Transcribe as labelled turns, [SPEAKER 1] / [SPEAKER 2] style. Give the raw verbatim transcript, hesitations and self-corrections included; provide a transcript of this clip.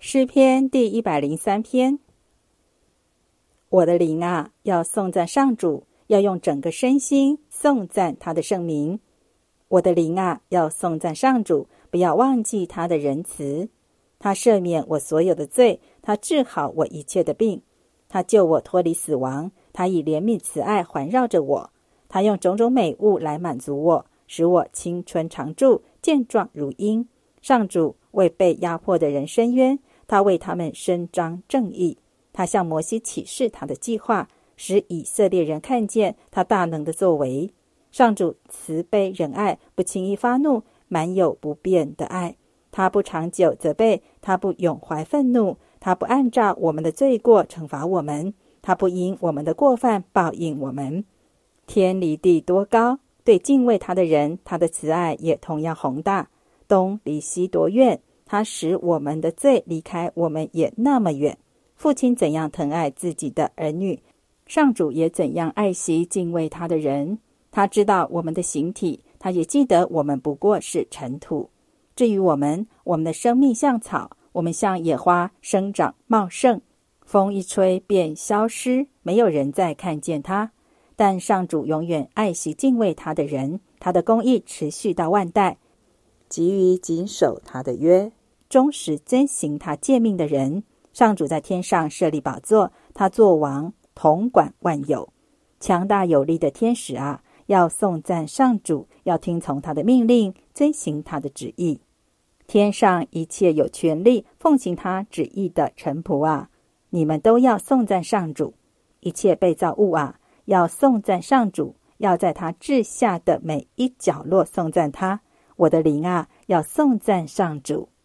[SPEAKER 1] 诗篇第一百零三篇。我的灵啊，要颂赞上主，要用整个身心颂赞他的圣名。我的灵啊，要颂赞上主，不要忘记他的仁慈。他赦免我所有的罪，他治好我一切的病，他救我脱离死亡，他以怜悯慈爱环绕着我，他用种种美物来满足我，使我青春常驻，健壮如鹰。上主为被压迫的人伸冤，他为他们伸张正义。他向摩西启示他的计划，使以色列人看见他大能的作为。上主慈悲仁爱，不轻易发怒，满有不变的爱。他不长久责备，他不永怀愤怒，他不按照我们的罪过惩罚我们，他不因我们的过犯报应我们。天离地多高，对敬畏他的人，他的慈爱也同样宏大。东离西多远，他使我们的罪离开我们也那么远。父亲怎样疼爱自己的儿女，上主也怎样爱惜敬畏他的人。他知道我们的形体，他也记得我们不过是尘土。至于我们，我们的生命像草，我们像野花，生长茂盛，风一吹便消失，没有人再看见他。但上主永远爱惜敬畏他的人，他的公义持续到万代，急于谨守他的约，忠实遵行他诫命的人。上主在天上设立宝座，他作王，统管万有。强大有力的天使啊，要颂赞上主，要听从他的命令，遵行他的旨意。天上一切有权力奉行他旨意的臣仆啊，你们都要颂赞上主。一切被造物啊，要颂赞上主，要在他治下的每一角落颂赞他。我的灵啊，要颂赞上主。